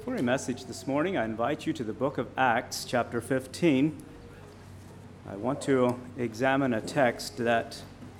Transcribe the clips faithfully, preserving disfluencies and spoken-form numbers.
For a message this morning, I invite you to the book of Acts, chapter fifteen. I want to examine a text that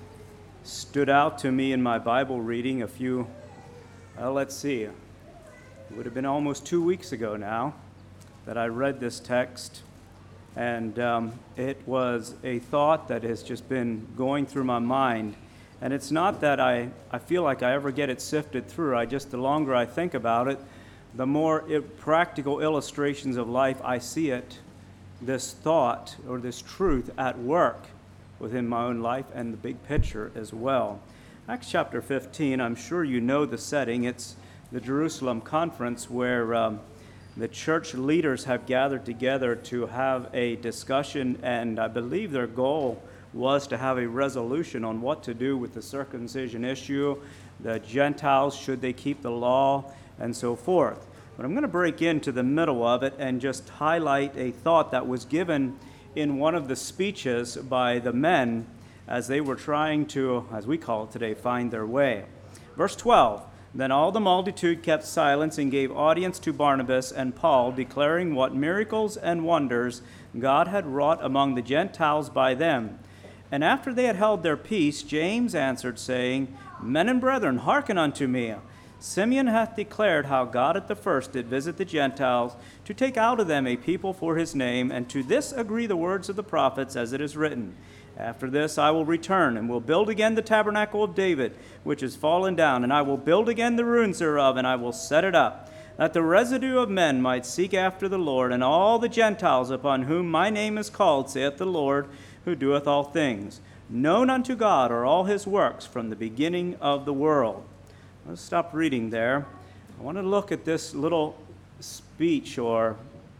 stood out to me in my Bible reading a few, well, let's see, it would have been almost two weeks ago now that I read this text, and um, it was a thought that has just been going through my mind. And it's not that I, I feel like I ever get it sifted through. I just, the longer I think about it, the more it, practical illustrations of life I see it, this thought or this truth at work within my own life and the big picture as well. Acts chapter fifteen, I'm sure you know the setting. It's the Jerusalem conference where um, the church leaders have gathered together to have a discussion, and I believe their goal was to have a resolution on what to do with the circumcision issue, the Gentiles, should they keep the law, and so forth. But I'm going to break into the middle of it and just highlight a thought that was given in one of the speeches by the men as they were trying to, as we call it today, find their way. Verse twelve, Then all the multitude kept silence and gave audience to Barnabas and Paul, declaring what miracles and wonders God had wrought among the Gentiles by them. And after they had held their peace, James answered, saying, Men and brethren, hearken unto me. Simeon hath declared how God at the first did visit the Gentiles, to take out of them a people for his name, and to this agree the words of the prophets, as it is written. After this I will return, and will build again the tabernacle of David, which is fallen down, and I will build again the ruins thereof, and I will set it up, that the residue of men might seek after the Lord, and all the Gentiles upon whom my name is called, saith the Lord, who doeth all things. Known unto God are all his works from the beginning of the world. Let's stop reading there. I want to look at this little speech or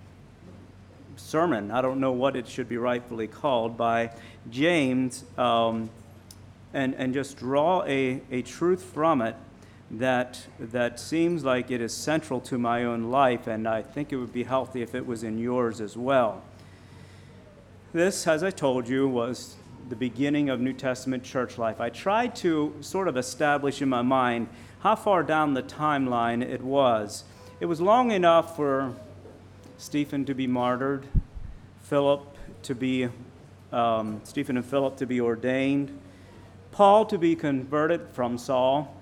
sermon, I don't know what it should be rightfully called, by James, um, and, and just draw a, a truth from it that, that seems like it is central to my own life, and I think it would be healthy if it was in yours as well. This, as I told you, was the beginning of New Testament church life. I tried to sort of establish in my mind how far down the timeline it was. It was long enough for Stephen to be martyred, Philip to be, um, Stephen and Philip to be ordained, Paul to be converted from Saul,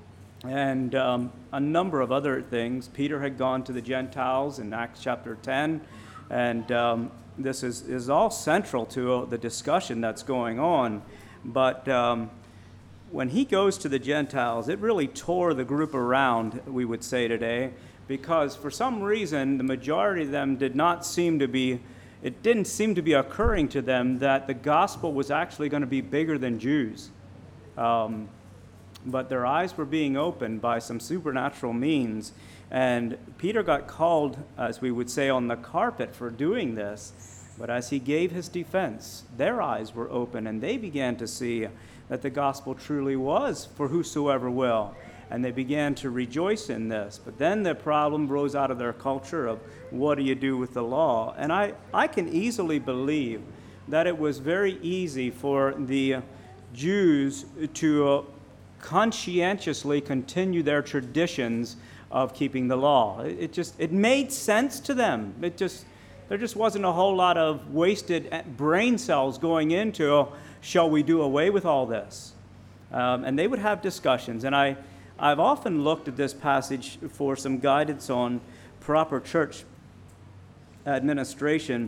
and um, a number of other things. Peter had gone to the Gentiles in Acts chapter ten, and um, this is, is all central to the discussion that's going on. But um, when he goes to the Gentiles, it really tore the group around, we would say today, because for some reason the majority of them did not seem to be, it didn't seem to be occurring to them that the gospel was actually going to be bigger than Jews. Um, but their eyes were being opened by some supernatural means, and Peter got called, as we would say, on the carpet for doing this. But as he gave his defense, their eyes were open, and they began to see that the gospel truly was for whosoever will. And they began to rejoice in this. But then the problem rose out of their culture of what do you do with the law? And I, I can easily believe that it was very easy for the Jews to uh, conscientiously continue their traditions of keeping the law. It, it just, it made sense to them. It just, there just wasn't a whole lot of wasted brain cells going into, oh, shall we do away with all this? Um, and they would have discussions. And I, I've often looked at this passage for some guidance on proper church administration.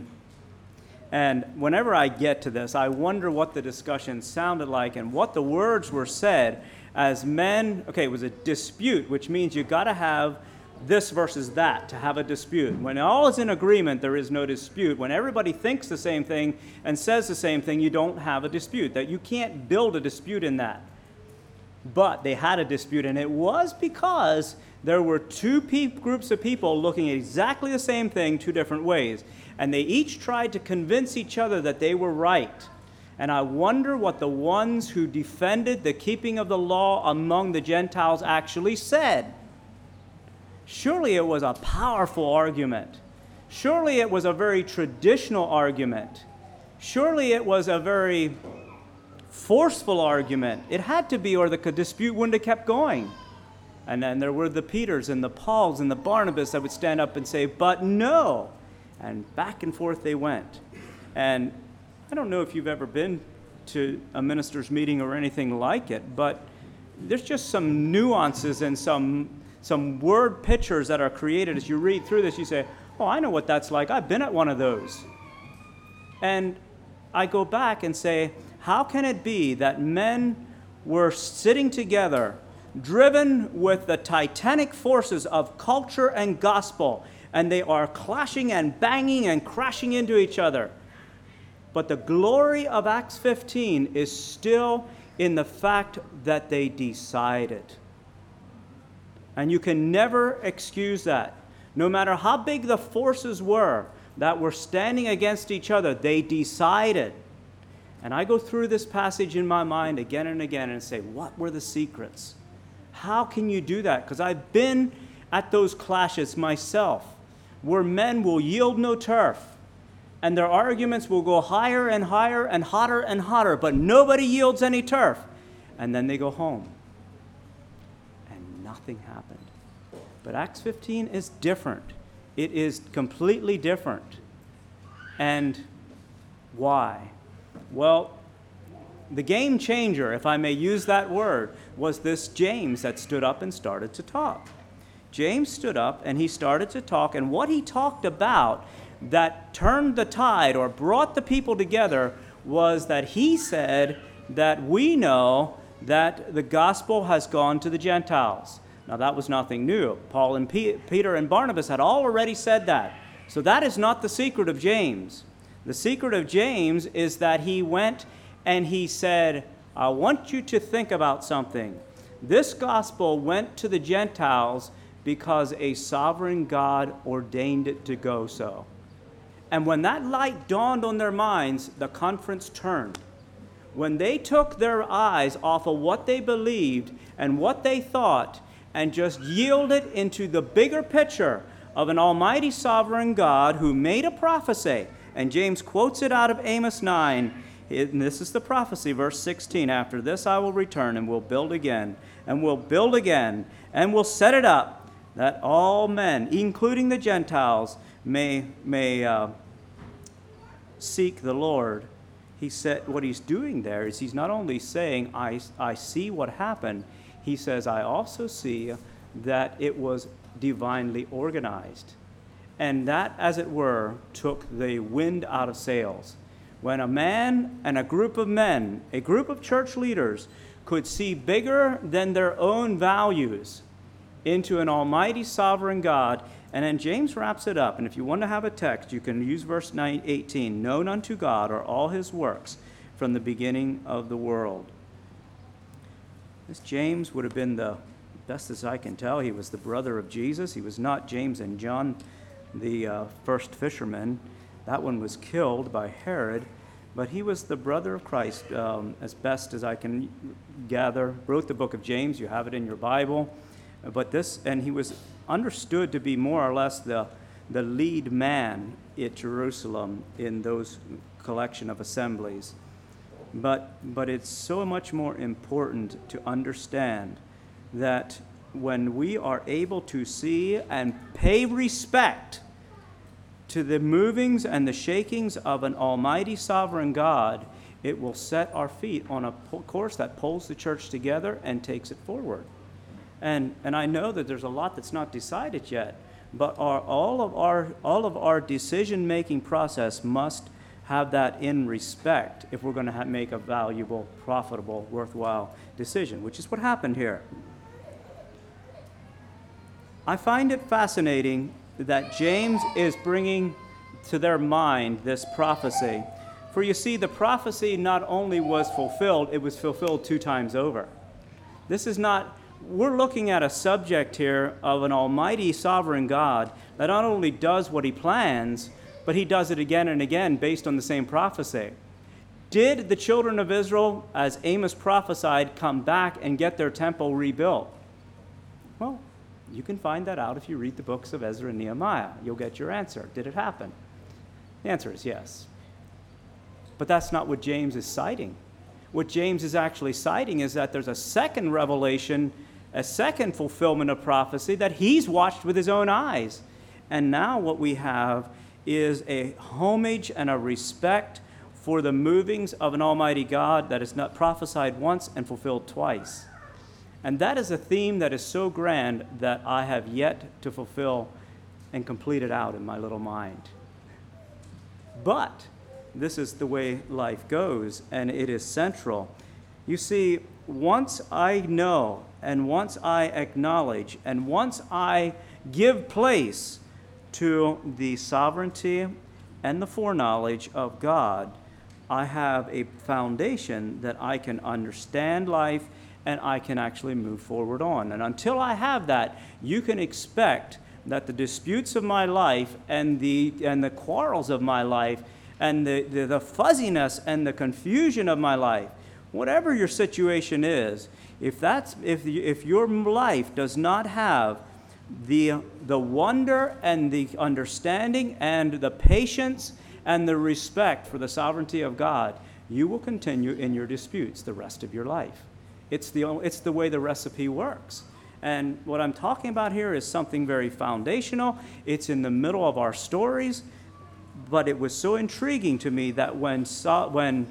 And whenever I get to this, I wonder what the discussion sounded like and what the words were said as men. Okay, it was a dispute, which means you got to have this versus that to have a dispute. When all is in agreement, there is no dispute. When everybody thinks the same thing and says the same thing, you don't have a dispute. That you can't build a dispute in that. But they had a dispute, and it was because there were two pe- groups of people looking at exactly the same thing two different ways. And they each tried to convince each other that they were right. And I wonder what the ones who defended the keeping of the law among the Gentiles actually said. Surely it was a powerful argument. Surely it was a very traditional argument. Surely it was a very forceful argument. It had to be, or the dispute wouldn't have kept going. And then there were the Peters and the Pauls and the Barnabas that would stand up and say, but no. And back and forth they went. And I don't know if you've ever been to a minister's meeting or anything like it, but there's just some nuances and some some word pictures that are created as you read through this. You say, oh, I know what that's like. I've been at one of those. And I go back and say, how can it be that men were sitting together, driven with the titanic forces of culture and gospel, and they are clashing and banging and crashing into each other? But the glory of Acts fifteen is still in the fact that they decided. And you can never excuse that. No matter how big the forces were that were standing against each other, they decided. And I go through this passage in my mind again and again and say, what were the secrets? How can you do that? Because I've been at those clashes myself, where men will yield no turf, and their arguments will go higher and higher and hotter and hotter, but nobody yields any turf. And then they go home. And nothing happened. But Acts fifteen is different. It is completely different. And why? Well, the game changer, if I may use that word, was this James that stood up and started to talk. James stood up and he started to talk, and what he talked about that turned the tide or brought the people together was that he said that we know that the gospel has gone to the Gentiles. Now, that was nothing new. Paul and P- Peter and Barnabas had already said that. So that is not the secret of James. The secret of James is that he went and he said, I want you to think about something. This gospel went to the Gentiles because a sovereign God ordained it to go so. And when that light dawned on their minds, the conference turned. When they took their eyes off of what they believed and what they thought and just yielded into the bigger picture of an almighty sovereign God who made a prophecy, and James quotes it out of Amos nine, and this is the prophecy, verse sixteen, after this I will return and will build again, and will build again, and will set it up, that all men, including the Gentiles, may may uh, seek the Lord. He said what he's doing there is he's not only saying, I, I see what happened, he says, I also see that it was divinely organized. And that, as it were, took the wind out of sails. When a man and a group of men, a group of church leaders, could see bigger than their own values into an almighty sovereign God. And then James wraps it up. And if you want to have a text, you can use verse eighteen. Known unto God are all his works from the beginning of the world. This James would have been, the best as I can tell, he was the brother of Jesus. He was not James and John, the uh, first fishermen. That one was killed by Herod. But he was the brother of Christ, um, as best as I can gather. Wrote the book of James. You have it in your Bible. But this, and he was understood to be more or less the, the lead man at Jerusalem in those collection of assemblies. But, but it's so much more important to understand that when we are able to see and pay respect to the movings and the shakings of an almighty sovereign God, it will set our feet on a course that pulls the church together and takes it forward. And and I know that there's a lot that's not decided yet, but our, all of our all of our decision-making process must have that in respect if we're going to have, make a valuable, profitable, worthwhile decision, which is what happened here. I find it fascinating that James is bringing to their mind this prophecy. For you see, the prophecy not only was fulfilled, it was fulfilled two times over. This is not... We're looking at a subject here of an almighty sovereign God that not only does what he plans, but he does it again and again based on the same prophecy. Did the children of Israel, as Amos prophesied, come back and get their temple rebuilt? Well, you can find that out if you read the books of Ezra and Nehemiah. You'll get your answer. Did it happen? The answer is yes. But that's not what James is citing. What James is actually citing is that there's a second revelation a second fulfillment of prophecy that he's watched with his own eyes. And now what we have is a homage and a respect for the movings of an almighty God that is not prophesied once and fulfilled twice. And that is a theme that is so grand that I have yet to fulfill and complete it out in my little mind. But this is the way life goes, and it is central. You see, once I know, and once I acknowledge, and once I give place to the sovereignty and the foreknowledge of God, I have a foundation that I can understand life and I can actually move forward on. And until I have that, you can expect that the disputes of my life and the and the quarrels of my life and the, the, the fuzziness and the confusion of my life, whatever your situation is, if that's if if your life does not have the the wonder and the understanding and the patience and the respect for the sovereignty of God, you will continue in your disputes the rest of your life. It's the it's the way the recipe works. And what I'm talking about here is something very foundational. It's in the middle of our stories, but it was so intriguing to me that when when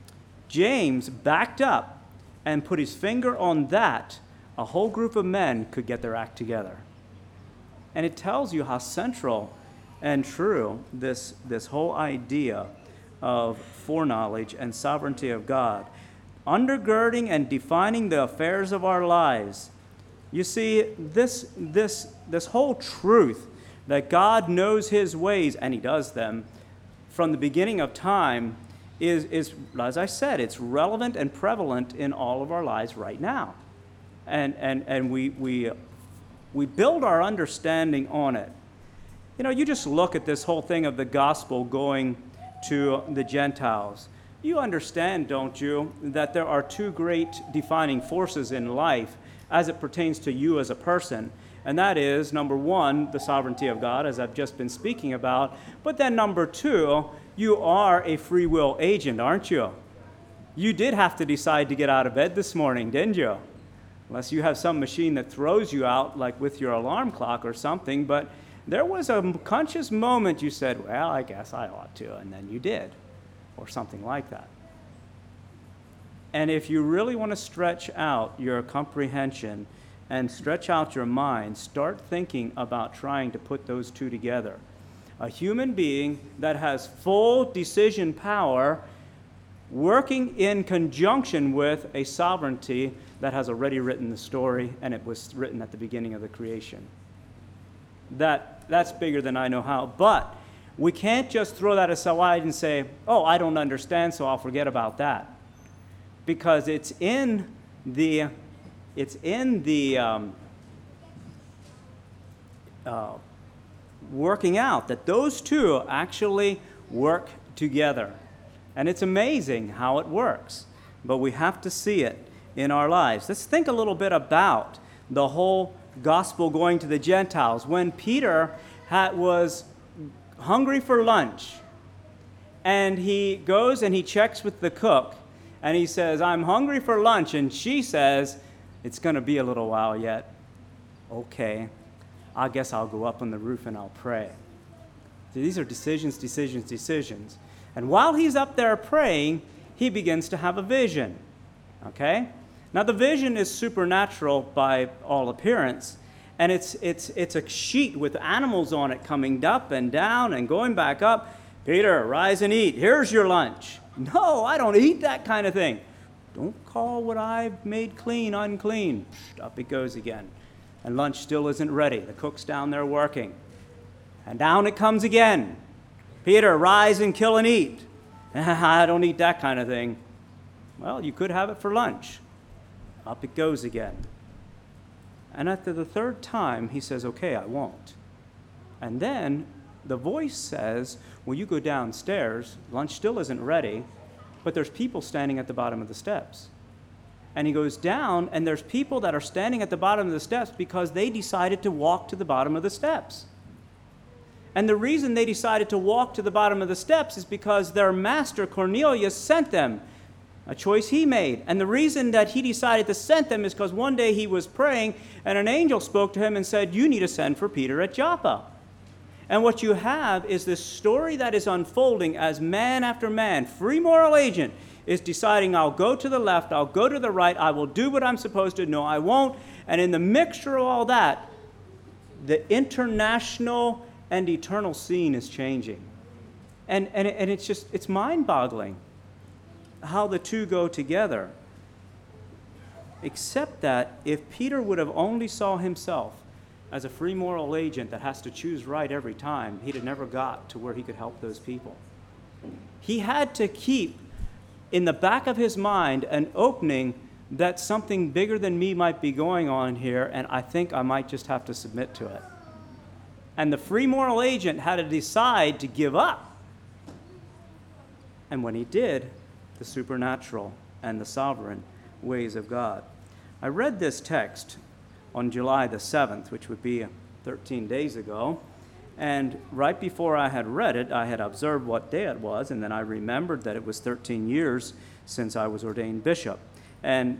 James backed up and put his finger on that, a whole group of men could get their act together. And it tells you how central and true this, this whole idea of foreknowledge and sovereignty of God, undergirding and defining the affairs of our lives. You see, this, this, this whole truth that God knows his ways, and he does them, from the beginning of time, is, is, as I said, it's relevant and prevalent in all of our lives right now. And, and, and we, we, we build our understanding on it. You know, you just look at this whole thing of the gospel going to the Gentiles. You understand, don't you, that there are two great defining forces in life as it pertains to you as a person. And that is, number one, the sovereignty of God, as I've just been speaking about. But then number two, you are a free will agent, aren't you? You did have to decide to get out of bed this morning, didn't you? Unless you have some machine that throws you out, like with your alarm clock or something. But there was a conscious moment you said, well, I guess I ought to, and then you did, or something like that. And if you really want to stretch out your comprehension and stretch out your mind, start thinking about trying to put those two together. A human being that has full decision power working in conjunction with a sovereignty that has already written the story, and it was written at the beginning of the creation. That, that's bigger than I know how. But we can't just throw that aside and say, oh, I don't understand, so I'll forget about that. Because it's in the, it's in the um, uh, working out that those two actually work together. And it's amazing how it works. But we have to see it in our lives. Let's think a little bit about the whole gospel going to the Gentiles. When Peter had, was hungry for lunch, and he goes and he checks with the cook, and he says, I'm hungry for lunch, and she says, it's going to be a little while yet. Okay, I guess I'll go up on the roof and I'll pray. So these are decisions, decisions, decisions. And while he's up there praying, he begins to have a vision. Okay? Now the vision is supernatural by all appearance, and it's it's it's a sheet with animals on it coming up and down and going back up. Peter, rise and eat. Here's your lunch. No, I don't eat that kind of thing. Don't call what I've made clean unclean. Up it goes again. And lunch still isn't ready. The cook's down there working. And down it comes again. Peter, rise and kill and eat. I don't eat that kind of thing. Well, you could have it for lunch. Up it goes again. And after the third time, he says, okay, I won't. And then the voice says, well, you go downstairs. Lunch still isn't ready, but there's people standing at the bottom of the steps. And he goes down, and there's people that are standing at the bottom of the steps because they decided to walk to the bottom of the steps. And the reason they decided to walk to the bottom of the steps is because their master, Cornelius, sent them. a choice he made. And the reason that he decided to send them is because one day he was praying and an angel spoke to him and said, you need to send for Peter at Joppa. And what you have is this story that is unfolding as man after man, free moral agent, is deciding, I'll go to the left, I'll go to the right, I will do what I'm supposed to, no, I won't. And in the mixture of all that, the international and eternal scene is changing. And, and, and it's just, it's mind-boggling how the two go together. Except that if Peter would have only saw himself as a free moral agent that has to choose right every time, he'd have never got to where he could help those people. He had to keep in the back of his mind an opening that something bigger than me might be going on here, and I think I might just have to submit to it. And the free moral agent had to decide to give up. And when he did, the supernatural and the sovereign ways of God. I read this text on July the seventh, which would be thirteen days ago, and right before I had read it, I had observed what day it was, and then I remembered that it was thirteen years since I was ordained bishop. And,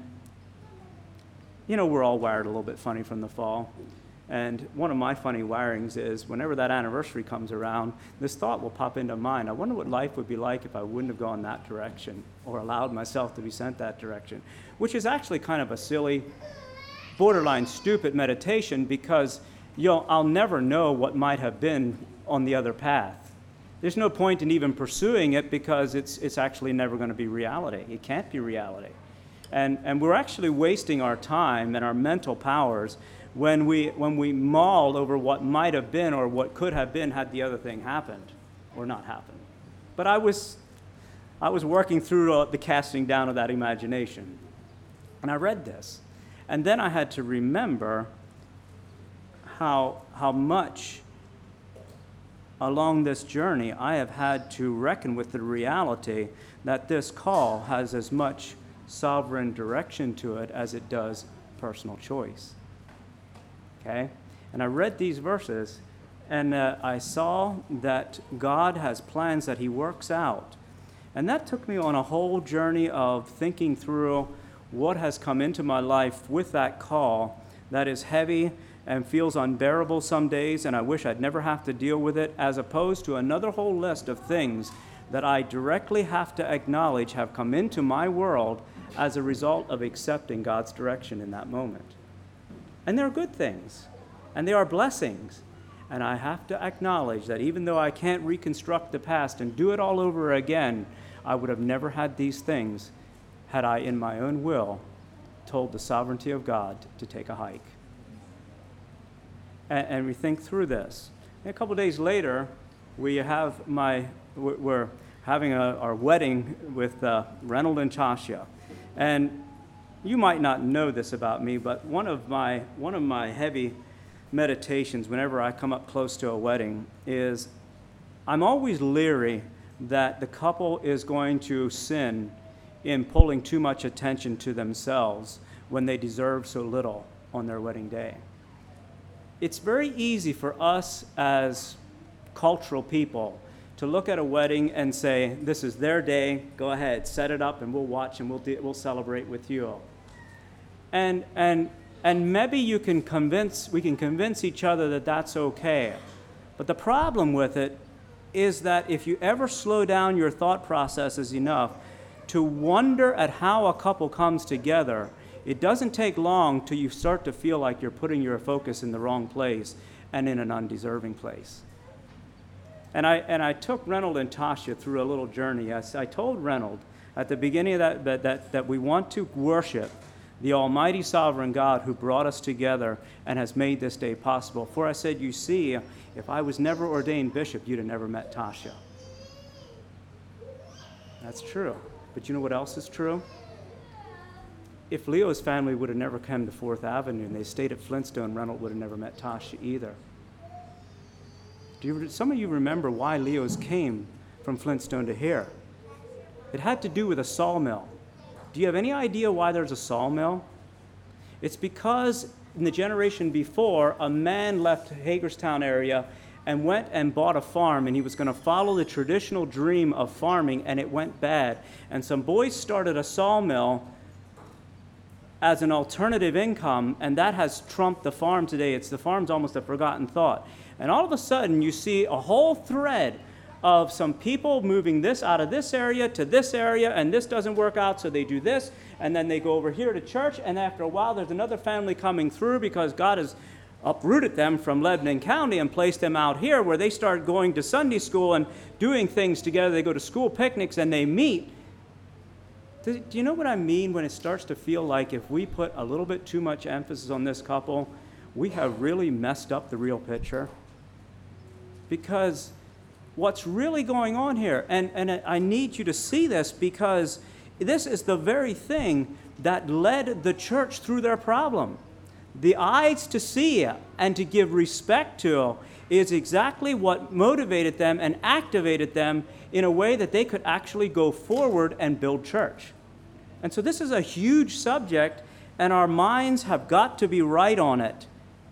you know, we're all wired a little bit funny from the fall. And one of my funny wirings is whenever that anniversary comes around, this thought will pop into mind. I wonder what life would be like if I wouldn't have gone that direction or allowed myself to be sent that direction, which is actually kind of a silly, borderline stupid meditation because you know, I'll never know what might have been on the other path. There's no point in even pursuing it because it's, it's actually never going to be reality. It can't be reality. And, and we're actually wasting our time and our mental powers when we when we maul over what might have been or what could have been had the other thing happened or not happened. But I was I was working through uh, the casting down of that imagination, and I read this, and then I had to remember how how much along this journey I have had to reckon with the reality that this call has as much sovereign direction to it as it does personal choice. Okay? And I read these verses, and uh, I saw that God has plans that he works out. And that took me on a whole journey of thinking through what has come into my life with that call that is heavy and feels unbearable some days, and I wish I'd never have to deal with it, as opposed to another whole list of things that I directly have to acknowledge have come into my world as a result of accepting God's direction in that moment. And they're good things, and they are blessings. And I have to acknowledge that even though I can't reconstruct the past and do it all over again, I would have never had these things had I, in my own will, told the sovereignty of God to take a hike. And, and we think through this. And a couple days later, we have my, we're having a, our wedding with uh, Reynold and Tasha. And you might not know this about me, but one of my one of my heavy meditations whenever I come up close to a wedding is I'm always leery that the couple is going to sin in pulling too much attention to themselves when they deserve so little on their wedding day. It's very easy for us as cultural people to look at a wedding and say, this is their day, go ahead, set it up and we'll watch and we'll de- we'll celebrate with you. And and and maybe you can convince we can convince each other that that's okay. But the problem with it is that if you ever slow down your thought processes enough to wonder at how a couple comes together, it doesn't take long till you start to feel like you're putting your focus in the wrong place and in an undeserving place. And I and I took Reynold and Tasha through a little journey. I, I told Reynold at the beginning of that, that that that we want to worship the almighty sovereign God who brought us together and has made this day possible. For I said, you see, if I was never ordained bishop, you'd have never met Tasha. That's true. But you know what else is true? If Leo's family would have never come to Fourth Avenue and they stayed at Flintstone, Reynold would have never met Tasha either. Do you, some of you remember why Leo's came from Flintstone to here? It had to do with a sawmill. Do you have any idea why there's a sawmill? It's because in the generation before, a man left Hagerstown area and went and bought a farm, and he was going to follow the traditional dream of farming, and it went bad. And some boys started a sawmill as an alternative income, and that has trumped the farm today. It's the farm's almost a forgotten thought. And all of a sudden, you see a whole thread of some people moving this out of this area to this area, and this doesn't work out, so they do this, and then they go over here to church, and after a while, there's another family coming through because God has uprooted them from Lebanon County and placed them out here where they start going to Sunday school and doing things together. They go to school picnics and they meet. Do you know what I mean when it starts to feel like if we put a little bit too much emphasis on this couple, we have really messed up the real picture? Because what's really going on here, and, and I need you to see this because this is the very thing that led the church through their problem. The eyes to see and to give respect to is exactly what motivated them and activated them in a way that they could actually go forward and build church. And so this is a huge subject, and our minds have got to be right on it.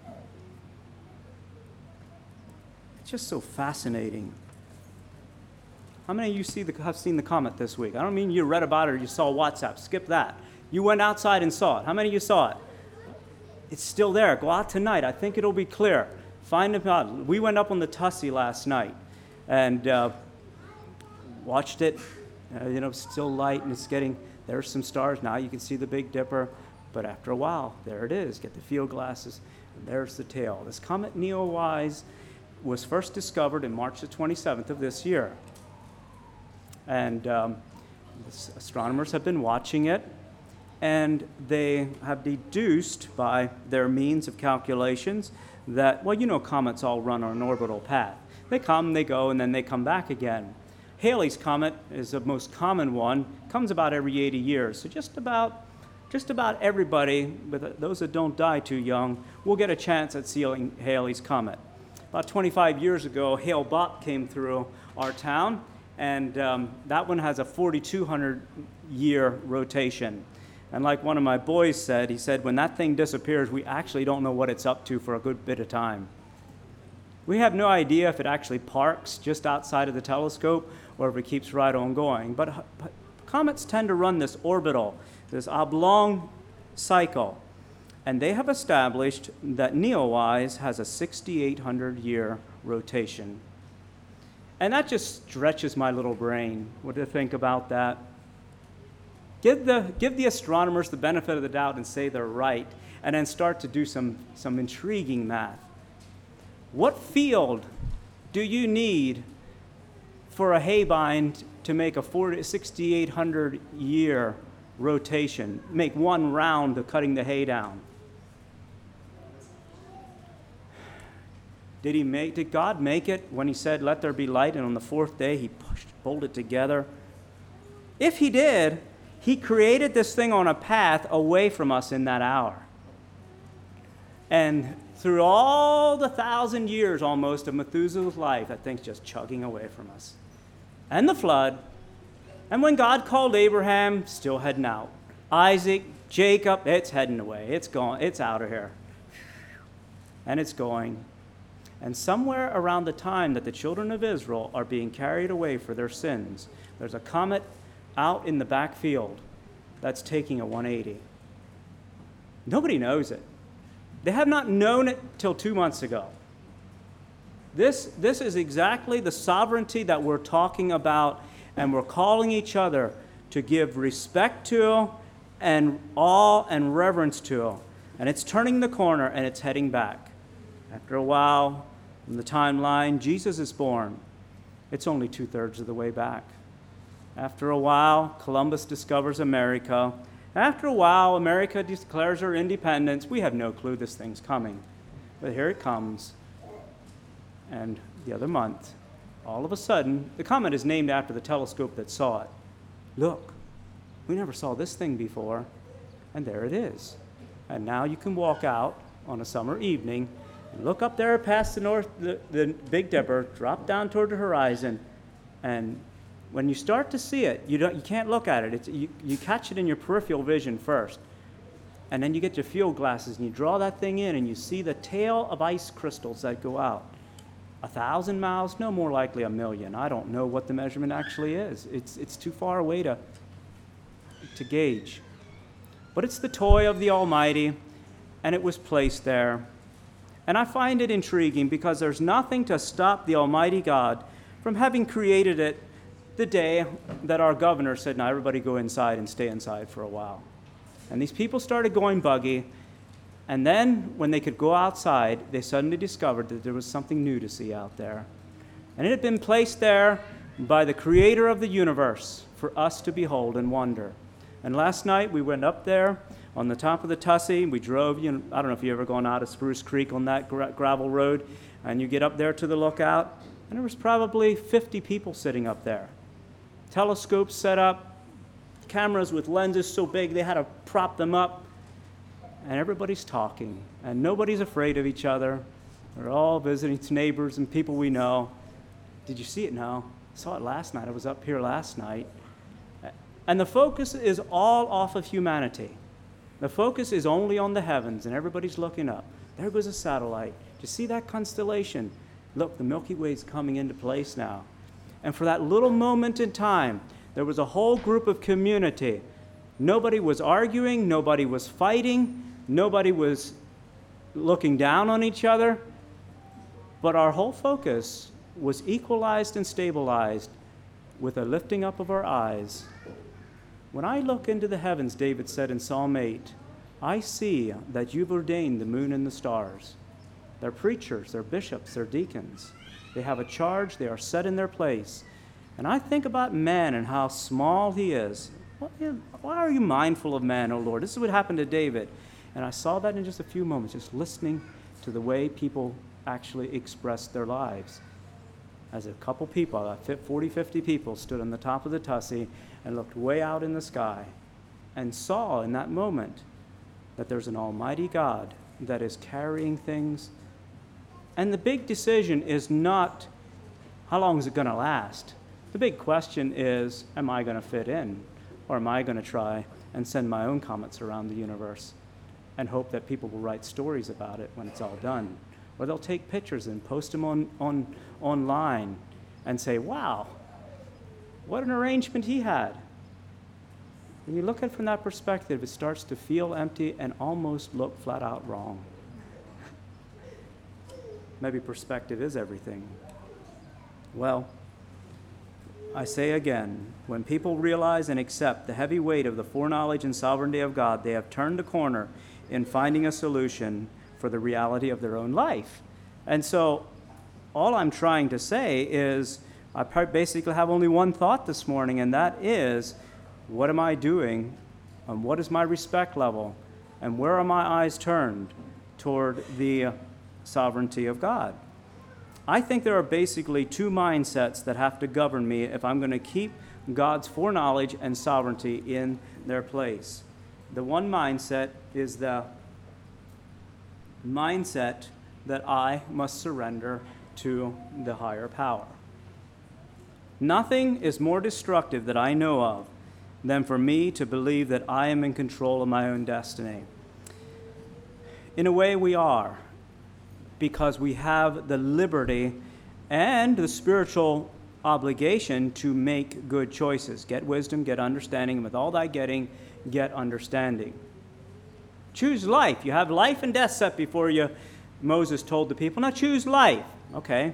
It's just so fascinating. How many of you see the, have seen the comet this week? I don't mean you read about it or you saw WhatsApp. Skip that. You went outside and saw it. How many of you saw it? It's still there. Go out tonight. I think it'll be clear. Find it out. We went up on the Tussey last night and uh, watched it. Uh, you know, still light and it's getting, there's some stars. Now you can see the Big Dipper. But after a while, there it is. Get the field glasses, and there's the tail. This comet Neowise was first discovered in March the twenty-seventh of this year. And um, astronomers have been watching it. And they have deduced by their means of calculations that, well, you know, comets all run on an orbital path. They come, they go, and then they come back again. Halley's Comet is the most common one, comes about every eighty years. So just about, just about everybody, but those that don't die too young, will get a chance at seeing Halley's Comet. About twenty-five years ago, Hale-Bopp came through our town, and um, that one has a forty-two hundred year rotation. And like one of my boys said, he said, when that thing disappears, we actually don't know what it's up to for a good bit of time. We have no idea if it actually parks just outside of the telescope or if it keeps right on going. But, but comets tend to run this orbital, this oblong cycle. And they have established that Neowise has a sixty-eight hundred year rotation. And that just stretches my little brain. What do you think about that? Give the, give the astronomers the benefit of the doubt and say they're right, and then start to do some, some intriguing math. What field do you need for a haybind to make a sixty-eight hundred year rotation, make one round of cutting the hay down? Did he make, did God make it when he said, let there be light, and on the fourth day he pushed, pulled it together? If he did, he created this thing on a path away from us in that hour. And through all the thousand years almost of Methuselah's life, that thing's just chugging away from us. And the flood. And when God called Abraham, still heading out. Isaac, Jacob, it's heading away. It's gone. It's out of here. And it's going. And somewhere around the time that the children of Israel are being carried away for their sins, there's a comet out in the backfield that's taking a one eighty. Nobody knows it. They have not known it till two months ago. This, this is exactly the sovereignty that we're talking about, and we're calling each other to give respect to and awe and reverence to. And it's turning the corner and it's heading back. After a while, in the timeline, Jesus is born. It's only two-thirds of the way back. After a while, Columbus discovers America. After a while, America declares her independence. We have no clue this thing's coming. But here it comes. And the other month, all of a sudden, the comet is named after the telescope that saw it. Look, we never saw this thing before. And there it is. And now you can walk out on a summer evening and look up there past the north, the, the Big Dipper, drop down toward the horizon, and when you start to see it, you don't, you can't look at it. It's, you, you catch it in your peripheral vision first, and then you get your field glasses and you draw that thing in and you see the tail of ice crystals that go out. A thousand miles? No, more likely a million. I don't know what the measurement actually is. It's, it's too far away to, to gauge. But it's the toy of the Almighty, and it was placed there. And I find it intriguing because there's nothing to stop the Almighty God from having created it the day that our governor said, now everybody go inside and stay inside for a while. And these people started going buggy, and then when they could go outside, they suddenly discovered that there was something new to see out there. And it had been placed there by the creator of the universe for us to behold and wonder. And last night we went up there on the top of the Tussey. We drove, you know, I don't know if you've ever gone out of Spruce Creek on that gra- gravel road, and you get up there to the lookout, and there was probably fifty people sitting up there. Telescopes set up, cameras with lenses so big they had to prop them up, and everybody's talking, and nobody's afraid of each other. They're all visiting neighbors and people we know. Did you see it? No. I saw it last night. I was up here last night. And the focus is all off of humanity. The focus is only on the heavens, and everybody's looking up. There goes a satellite. Do you see that constellation? Look, the Milky Way is coming into place now. And for that little moment in time, there was a whole group of community. Nobody was arguing. Nobody was fighting. Nobody was looking down on each other. But our whole focus was equalized and stabilized with a lifting up of our eyes. When I look into the heavens, David said in Psalm eight, I see that you've ordained the moon and the stars. They're preachers, they're bishops, they're deacons. They have a charge, they are set in their place. And I think about man and how small he is. Why are you mindful of man, O Lord? This is what happened to David. And I saw that in just a few moments, just listening to the way people actually expressed their lives. As a couple people, about forty, fifty people, stood on the top of the Tussey and looked way out in the sky and saw in that moment that there's an almighty God that is carrying things. And the big decision is not how long is it going to last. The big question is, am I going to fit in? Or am I going to try and send my own comets around the universe and hope that people will write stories about it when it's all done? Or they'll take pictures and post them on, on online and say, wow, what an arrangement he had. When you look at it from that perspective, it starts to feel empty and almost look flat out wrong. Maybe perspective is everything. Well, I say again, when people realize and accept the heavy weight of the foreknowledge and sovereignty of God, they have turned a corner in finding a solution for the reality of their own life. And so all I'm trying to say is I basically have only one thought this morning, and that is, what am I doing, and what is my respect level, and where are my eyes turned toward the sovereignty of God? I think there are basically two mindsets that have to govern me if I'm going to keep God's foreknowledge and sovereignty in their place. The one mindset is the mindset that I must surrender to the higher power. Nothing is more destructive that I know of than for me to believe that I am in control of my own destiny. In a way, we are, because we have the liberty and the spiritual obligation to make good choices. Get wisdom, get understanding, and with all that getting, get understanding. Choose life. You have life and death set before you, Moses told the people. Now choose life. Okay.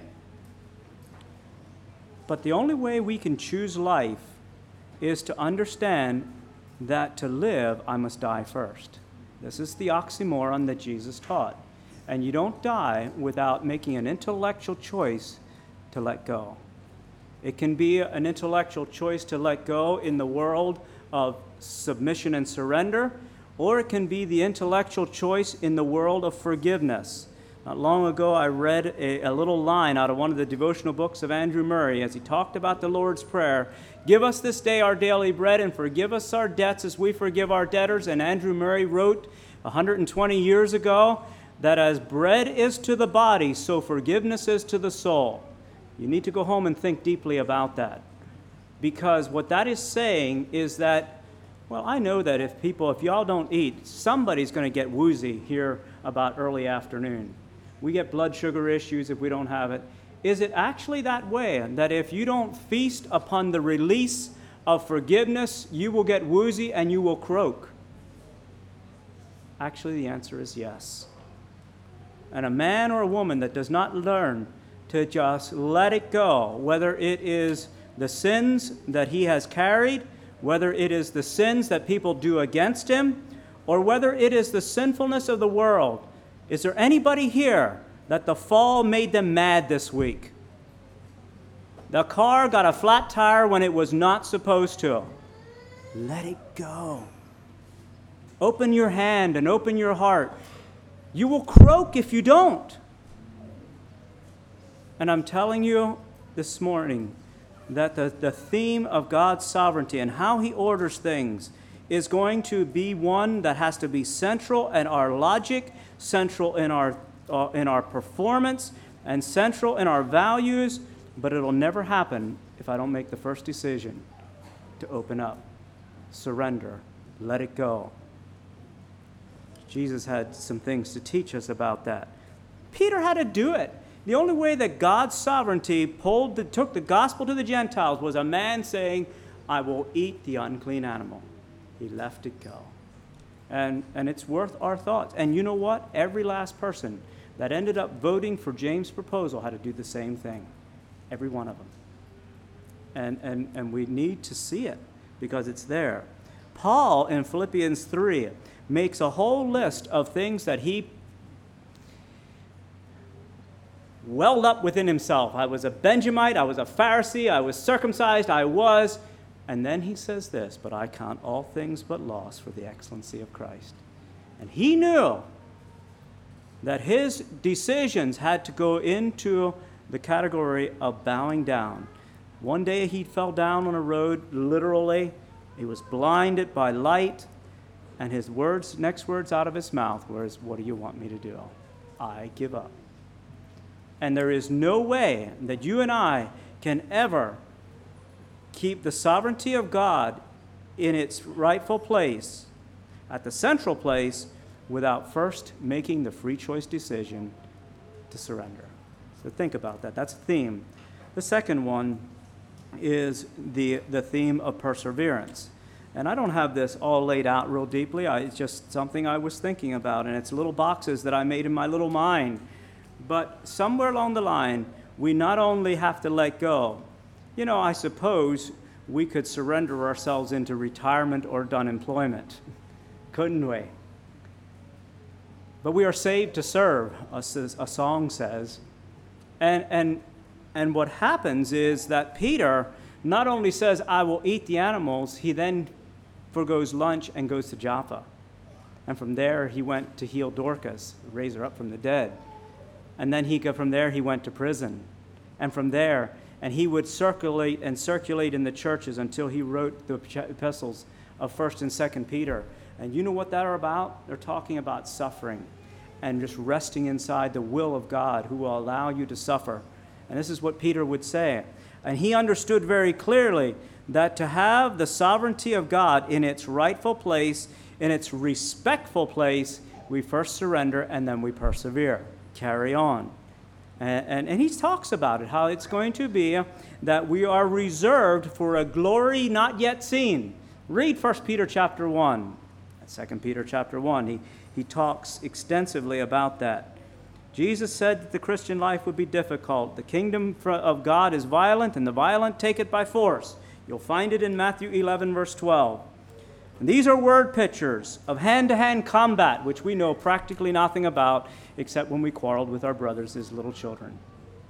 But the only way we can choose life is to understand that to live, I must die first. This is the oxymoron that Jesus taught. And you don't die without making an intellectual choice to let go. It can be an intellectual choice to let go in the world of submission and surrender, or it can be the intellectual choice in the world of forgiveness. Not long ago, I read a, a little line out of one of the devotional books of Andrew Murray as he talked about the Lord's Prayer. Give us this day our daily bread and forgive us our debts as we forgive our debtors. And Andrew Murray wrote one hundred twenty years ago that as bread is to the body, so forgiveness is to the soul. You need to go home and think deeply about that. Because what that is saying is that, well, I know that if people, if y'all don't eat, somebody's going to get woozy here about early afternoon. We get blood sugar issues if we don't have it. is it actually that way, that if you don't feast upon the release of forgiveness, you will get woozy and you will croak? Actually, the answer is yes. And a man or a woman that does not learn to just let it go, whether it is the sins that he has carried, whether it is the sins that people do against him, or whether it is the sinfulness of the world. Is there anybody here that the fall made them mad this week? The car got a flat tire when it was not supposed to. Let it go. Open your hand and open your heart. You will croak if you don't. And I'm telling you this morning that the, the theme of God's sovereignty and how he orders things is going to be one that has to be central in our logic, central in our, uh, in our performance, and central in our values, but it'll never happen if I don't make the first decision to open up, surrender, let it go. Jesus had some things to teach us about that. Peter had to do it. The only way that God's sovereignty pulled the, took the gospel to the Gentiles was a man saying, I will eat the unclean animal. He left it go. And, and it's worth our thoughts. And you know what? Every last person that ended up voting for James' proposal had to do the same thing. Every one of them. And, and, and we need to see it because it's there. Paul in Philippians three makes a whole list of things that he welled up within himself. I was a Benjamite, I was a Pharisee, I was circumcised, I was. And then he says this, but I count all things but loss for the excellency of Christ. And he knew that his decisions had to go into the category of bowing down. One day he fell down on a road, literally. He was blinded by light. And his words, next words out of his mouth was, what do you want me to do? I give up. And there is no way that you and I can ever keep the sovereignty of God in its rightful place, at the central place, without first making the free choice decision to surrender. So think about that. That's a theme. The second one is the, the theme of perseverance. And I don't have this all laid out real deeply. I, it's just something I was thinking about, and it's little boxes that I made in my little mind. But somewhere along the line, we not only have to let go. You know, I suppose we could surrender ourselves into retirement or unemployment, couldn't we? But we are saved to serve, a, a song says. And, and, and what happens is that Peter not only says, I will eat the animals, he then forgoes lunch and goes to Joppa. And from there, he went to heal Dorcas, raise her up from the dead. And then he from there, he went to prison. And from there, and he would circulate and circulate in the churches until he wrote the epistles of First and Second Peter. And you know what they're about? They're talking about suffering and just resting inside the will of God who will allow you to suffer. And this is what Peter would say. And he understood very clearly that to have the sovereignty of God in its rightful place, in its respectful place, we first surrender and then we persevere, carry on. And, and, and he talks about it, how it's going to be that we are reserved for a glory not yet seen. Read First Peter chapter one, Second Peter chapter one. He, he talks extensively about that. Jesus said that the Christian life would be difficult. The kingdom of God is violent, and the violent take it by force. You'll find it in Matthew eleven, verse twelve. And these are word pictures of hand-to-hand combat, which we know practically nothing about, except when we quarreled with our brothers as little children.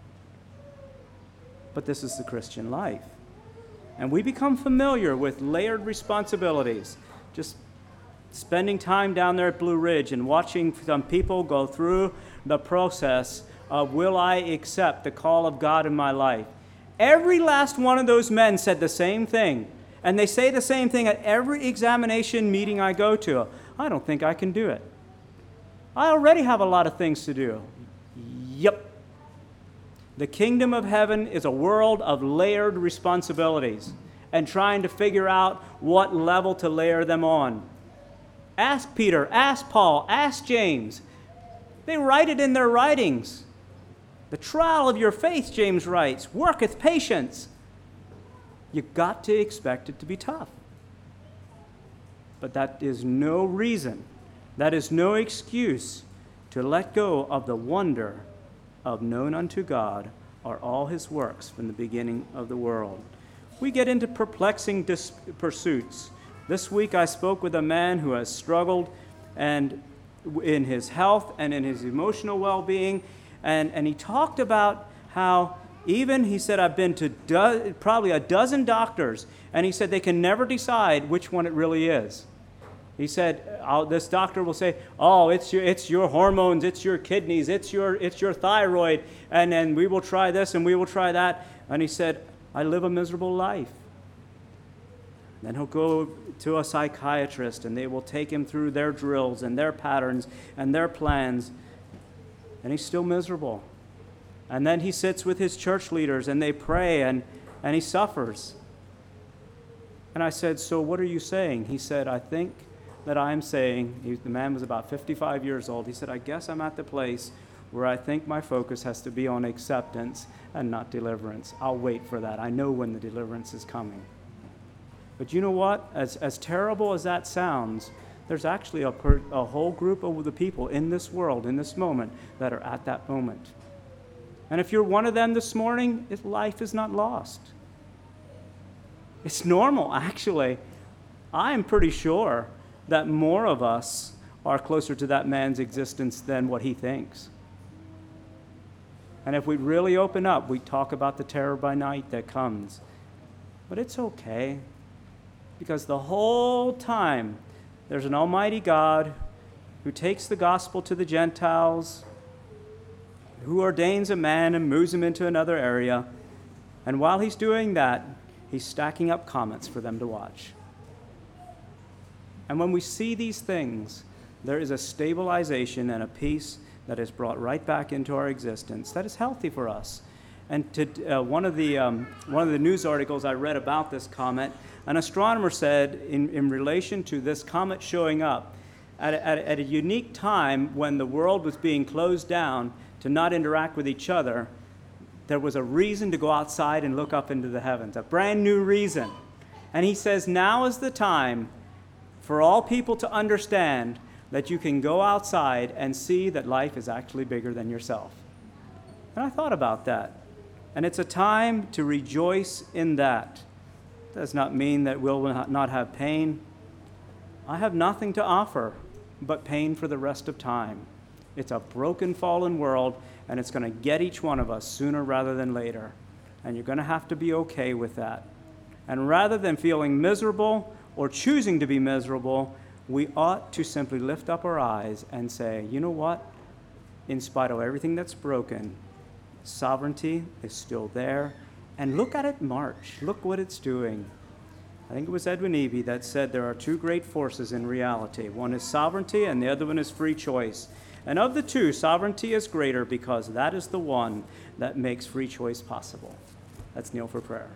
But this is the Christian life. And we become familiar with layered responsibilities. Just spending time down there at Blue Ridge and watching some people go through the process of, will I accept the call of God in my life? Every last one of those men said the same thing. And they say the same thing at every examination meeting I go to. I don't think I can do it. I already have a lot of things to do. Yep. The kingdom of heaven is a world of layered responsibilities and trying to figure out what level to layer them on. Ask Peter, ask Paul, ask James. They write it in their writings. The trial of your faith, James writes, worketh patience. You've got to expect it to be tough. But that is no reason, that is no excuse to let go of the wonder of known unto God are all his works from the beginning of the world. We get into perplexing dis- pursuits. This week I spoke with a man who has struggled and in his health and in his emotional well-being, and, and he talked about how even, he said, I've been to do- probably a dozen doctors, and he said they can never decide which one it really is. He said, I'll, this doctor will say, oh, it's your, it's your hormones, it's your kidneys, it's your, it's your thyroid, and then we will try this and we will try that. And he said, I live a miserable life. Then he'll go to a psychiatrist, and they will take him through their drills and their patterns and their plans, and he's still miserable. And then he sits with his church leaders, and they pray, and, and he suffers. And I said, so what are you saying? He said, I think that I'm saying, he, the man was about fifty-five years old, he said, I guess I'm at the place where I think my focus has to be on acceptance and not deliverance. I'll wait for that. I know when the deliverance is coming. But you know what? As, as terrible as that sounds, there's actually a, per, a whole group of the people in this world, in this moment, that are at that moment. And if you're one of them this morning, life is not lost. It's normal, actually. I am pretty sure that more of us are closer to that man's existence than what he thinks. And if we really open up, we talk about the terror by night that comes. But it's okay, because the whole time there's an almighty God who takes the gospel to the Gentiles, who ordains a man and moves him into another area. And while he's doing that, he's stacking up comets for them to watch. And when we see these things, there is a stabilization and a peace that is brought right back into our existence that is healthy for us. And to, uh, one of the um, one of the news articles I read about this comet, an astronomer said in, in relation to this comet showing up at a, at, a, at a unique time when the world was being closed down to not interact with each other, there was a reason to go outside and look up into the heavens, a brand new reason. And he says now is the time for all people to understand that you can go outside and see that life is actually bigger than yourself. And I thought about that. And it's a time to rejoice in that. Does not mean that we'll not have pain. I have nothing to offer but pain for the rest of time. It's a broken, fallen world, and it's going to get each one of us sooner rather than later. And you're going to have to be okay with that. And rather than feeling miserable or choosing to be miserable, we ought to simply lift up our eyes and say, you know what? In spite of everything that's broken, sovereignty is still there. And look at it march. Look what it's doing. I think it was Edwin Eby that said there are two great forces in reality. One is sovereignty, and the other one is free choice. And of the two, sovereignty is greater because that is the one that makes free choice possible. Let's kneel for prayer.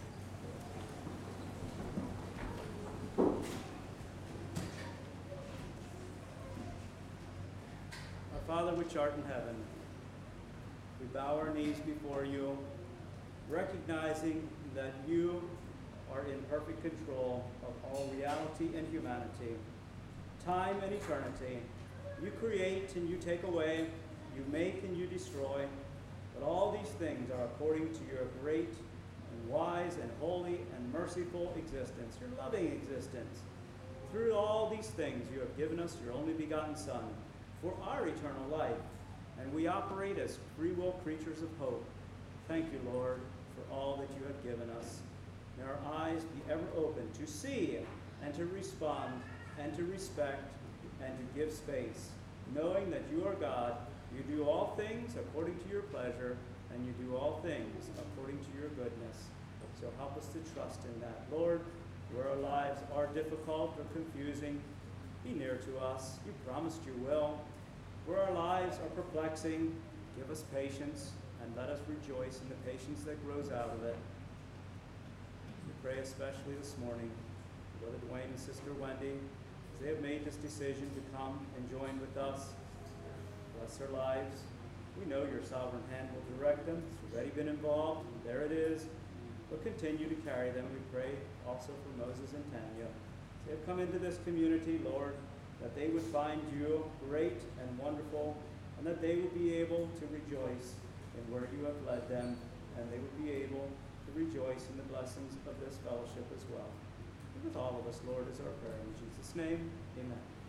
Father which art in heaven, we bow our knees before you, recognizing that you are in perfect control of all reality and humanity, time and eternity. You create and you take away, you make and you destroy, but all these things are according to your great and wise and holy and merciful existence, your loving existence. Through all these things you have given us your only begotten Son, for our eternal life, and we operate as free will creatures of hope. Thank you, Lord, for all that you have given us. May our eyes be ever open to see and to respond and to respect and to give space, knowing that you are God, you do all things according to your pleasure, and you do all things according to your goodness. So help us to trust in that. Lord, where our lives are difficult or confusing, be near to us. You promised you will. Where our lives are perplexing, give us patience and let us rejoice in the patience that grows out of it. We pray especially this morning for Brother Dwayne and Sister Wendy as they have made this decision to come and join with us. Bless their lives. We know your sovereign hand will direct them. It's already been involved. There it is. But continue to carry them. We pray also for Moses and Tanya. As they have come into this community, Lord, that they would find you great and wonderful, and that they would be able to rejoice in where you have led them, and they would be able to rejoice in the blessings of this fellowship as well. And with all of us, Lord, is our prayer. In Jesus' name, amen.